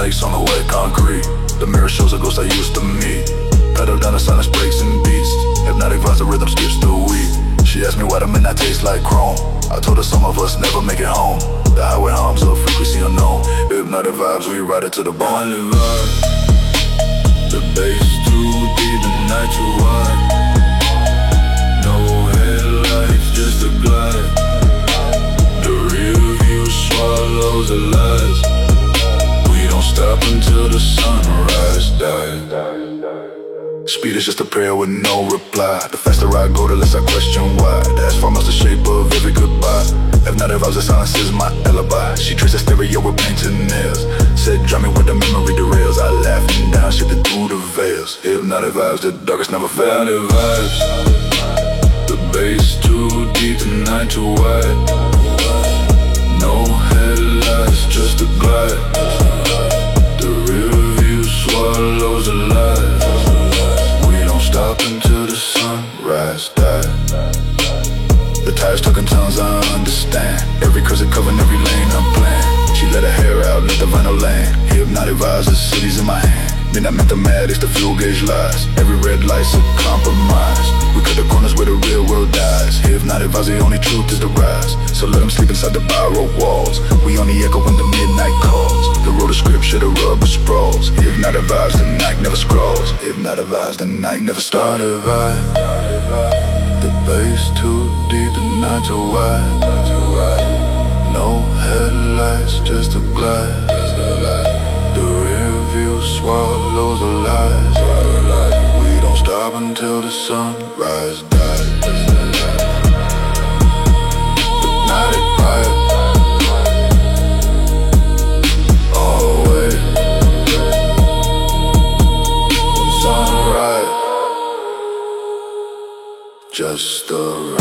snakes on the wet concrete. The mirror shows a ghost I used to meet. Pedal down the silence, breaks and beats. Hypnotic vibes, the rhythm skips the weed. She asked me why the midnight tastes like chrome. I told her some of us never make it home. The highway hums of frequency unknown. Hypnotic vibes, we ride it to the bone. The vibe, the bass too deep, the night too wide. No headlights, just a glide. The rear view swallows the lies. We don't stop until the sunrise dies. Speed is just a prayer with no reply. The faster I go, the less I question why. The asphalt melts the shape of every goodbye. Hypnotic vibes, the silence is my alibi. She traced the stereo with painted nails. Said, drive me with the memory derails. I laughed and down, shifted through the veils. Hypnotic vibes, the darkest never fail. Hypnotic vibes, the bass too deep, the night too wide. No headlights, just a glide. The rear view swallows the lies. Stop until the sunrise died. The tires tucking tongues, I understand. Every curse it covering every lane I'm playing. She let her hair out, let the vinyl land. Hypnotic vibes, the city's in my hand. Midnight mathematics, the fuel gauge lies. Every red light's a compromise. We cut the corners where the real world dies. Hypnotic vibes, the only truth is the rise. So let them sleep inside the borrowed walls. We only echo when the midnight calls. The road of scripture, the rubber sprawls. Hypnotic vibes, the night never scrolls. Hypnotic vibes, the night never starts. The bass too deep, the night too wide. No headlights, just a glide. The rear view swallows the lies. We don't stop until the sunrise dies. Hypnotic vibe, always sunrise, just the right.